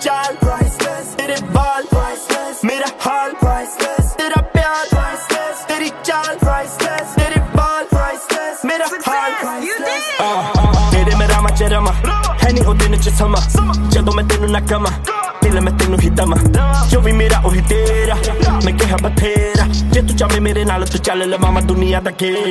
चाल priceless, तेरे बाल priceless, मेरा हाल priceless, तेरा प्यार priceless, तेरी चाल priceless, तेरे बाल priceless, मेरा हाल priceless। तेरे में रामा च रमा है नहीं ओ दिन च समा जदों मैं तेनू ना कमा दिल मैं तेनू ही दमा जो भी मेरा ओही तेरा मैं कहा बथेरा जे तू चाहे मेरे नाल तू चल लवां दुनिया दा खेल।